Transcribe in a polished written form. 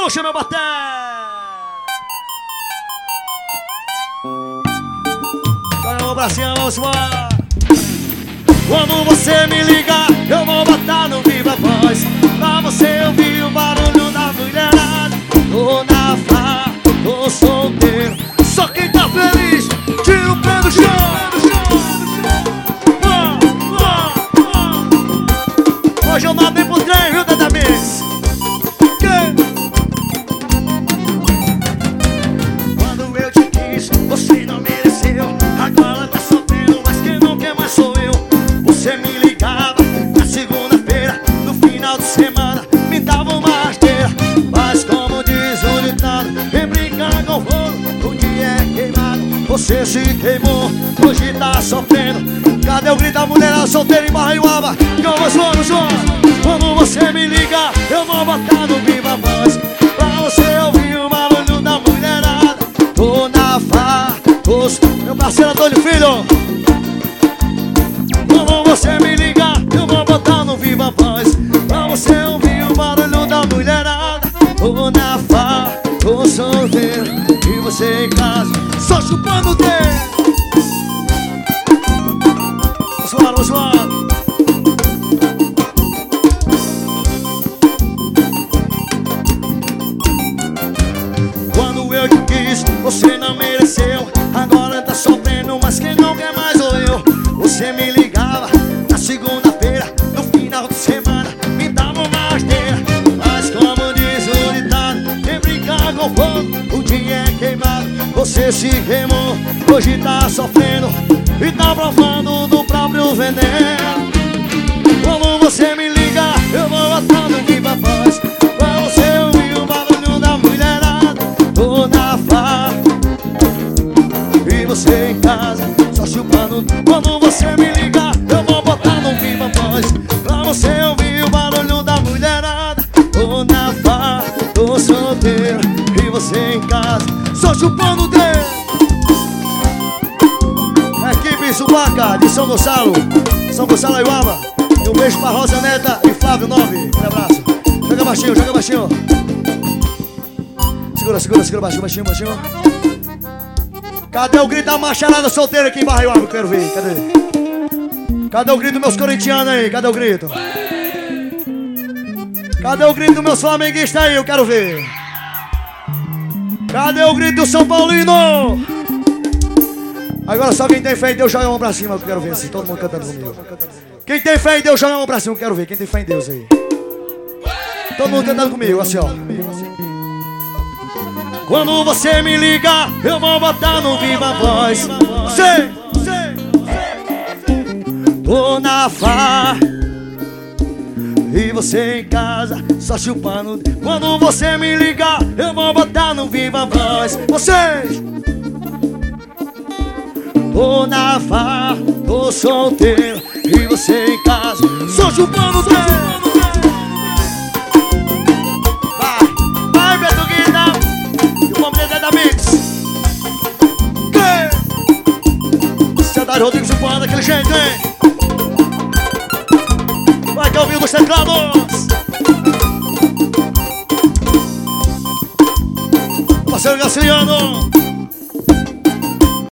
Puxa meu baté. Olha o bracinho, vamos embora. Quando você me ligar, eu vou botar no viva voz pra você ouvir o barulho da mulherada. Tô na farra, tô solteiro, só quem tá feliz, tira o pé do chão. Hoje eu nadei pro trem, viu, Teta Mix? Quando eu te quis, você não mereceu. Agora tá sofrendo, mas quem não quer mais sou eu. Você me ligava na segunda-feira, no final de semana me dava uma rasteira. Mas como diz o ditado, quem brinca com fogo, o dia é queimado. Você se queimou, hoje tá sofrendo. Cadê o grito da mulherada solteira em Barraiuaba? Vamos. Quando você me liga, eu vou botar no viva voz pra você ouvir o barulho da mulherada. Tô na farra, meu parceiro Antônio Filho. Quando você me ligar, eu vou botar no viva voz pra você ouvir o barulho da mulherada. Tô na farra, tô solteiro e você em casa, só chupando o dedo. Vamos embora. Quando eu te quis, você não mereceu. Agora tá sofrendo, mas quem não quer mais sou eu. Você me ligava na segunda-feira, no final de semana me dava uma rasteira. Mas como diz o ditado, quem brinca com fogo, o dia é queimado. Você se queimou, hoje tá sofrendo e tá provando do próprio veneno. Quando você me liga, eu vou botar no viva voz pra você ouvir o barulho da mulherada. Tô na farra e você em casa, só chupando. Quando você me liga, eu vou botar no viva voz pra você ouvir o barulho da mulherada. Tô na farra, tô solteiro e você em casa, só chupando o dedo. Equipe Subaca de São Gonçalo, Aiuaba. E um beijo pra Rosa Neta e Flávio 9. Um abraço. Joga baixinho. Segura, baixinho. Cadê o grito da macharada solteira aqui em Barraiuaba? Eu quero ver, cadê o grito dos meus corintianos aí? Cadê o grito? Cadê o grito dos meus flamenguistas aí? Eu quero ver. Cadê o grito do São Paulino? Agora só quem tem fé em Deus joga a mão pra cima, eu quero ver assim, todo mundo cantando comigo. Quem tem fé em Deus joga a mão pra cima, eu quero ver. Quem tem fé em Deus aí? Todo mundo cantando comigo, assim ó. Quando você me liga, eu vou botar no viva voz. Sei. Tô na farra e você em casa, só chupando. Quando você me liga, eu vou botar no viva voz. Vocês! Tô na farra, tô solteiro e você em casa, só chupando o dedo. Vai, Betuguita. E o nome dele é da Mix. Cidade Rodrigues chupando daquele jeito, hein? Vai que é o vivo dos teclados. Parceiro Gaciliano.